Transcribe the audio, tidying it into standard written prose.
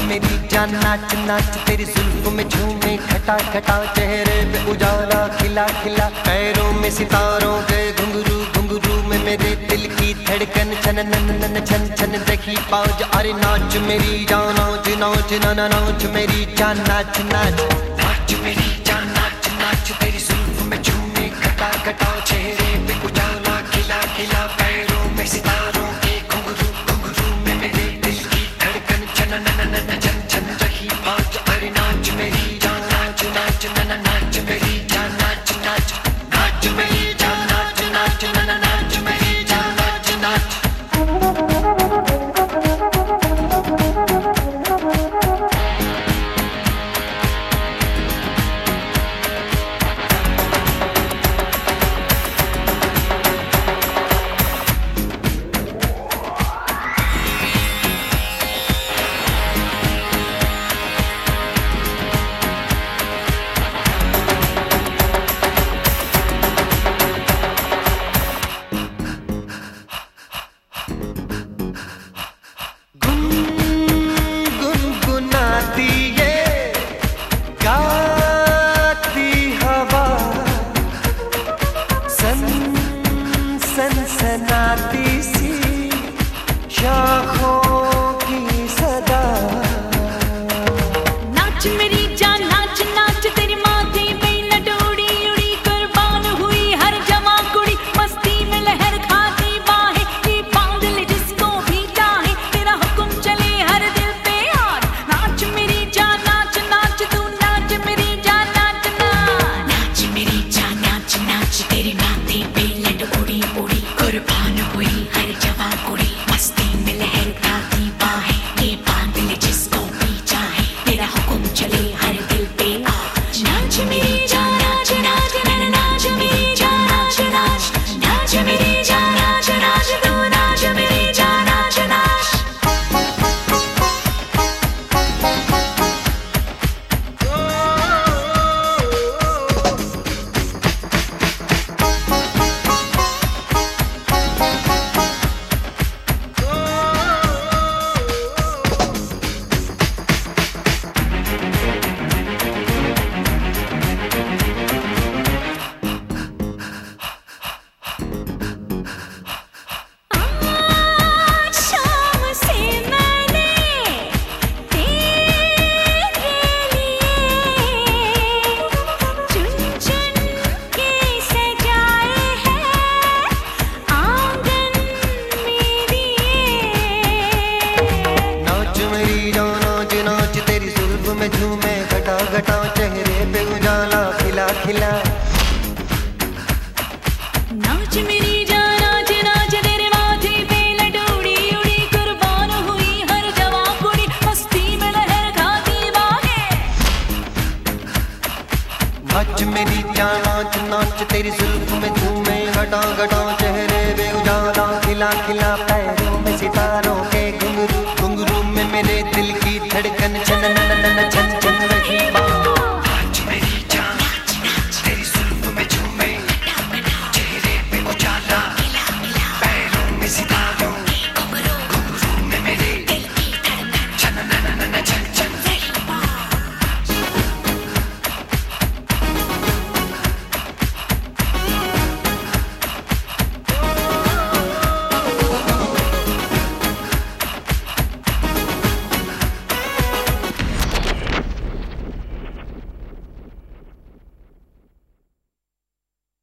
मेरी जान नाच नाच तेरी जुल्फ में झूमे खटा खटा, चेहरे पे उजाला खिला खिला, पैरों में सितारों के घुंघरू घुंघरू में मेरे दिल की धड़कन छन नन नन छन छन, देखी पाँच अरे नाच मेरी जान नाच नाच ना नाच मेरी जान नाच नाच, नाच मेरी जान नाच नाच तेरी जुल्फ में झूमे खटा खटा, चेहरे पे उजाला खिला खिला, पैरों में सितारों के घुंघरू घुंघरू में मेरे दिल की धड़कन छन नन नन छन छन, रही पाँच अरे नाच मेरी जान नाच नाच नन नाच मेरी जान नाच नाच, नाच मेरी जान नाच नाच नन नाच मेरी जान नाच नाच। सनसनाती सी शाखों की सदा, नाच मेरी जान नाच नाच तेरी माथे पे लटोड़ी उड़ी, कुर्बान हुई हर जवां कुड़ी, मस्ती में लहर खाती बाहें, ये बांध ले जिसको भी चाहे, तेरा हुक्म चले हर दिल पे और नाच मेरी जान नाच नाच तू नाच मेरी जान नाच नाच, नाच मेरी जान नाच नाच तेरी माथे पे लटोड़ी उड़ी, कुर्बान हुई हर जवां कुड़ी, मस्ती में लहर खाती बाहें, ये बांध ले जिसको भी चाहे, तेरा हुक्म चले हर दिल पे आज, नाच मेरी जान नाच नाच नन नाच मेरी जान नाच नाच, नाच मेरी जान नाच नाच तू नाच मेरी जान नाच नाच। झूमे घटा घटा, चेहरे पे उजाला खिला खिला, नाच मेरी जान नाच नाच तेरे माथे पे लटोड़ी उड़ी, कुर्बान हुई हर जवां कुड़ी, मस्ती में लहर खाती बाहें, नाच मेरी जान नाच नाच तेरी जुल्फ में झूमे घटा घटा, चेहरे पे उजाला खिला खिला, पैरों में सितारों के घुंघरू घुंघरू में मेरे दिल की धड़कन छन नन नन छन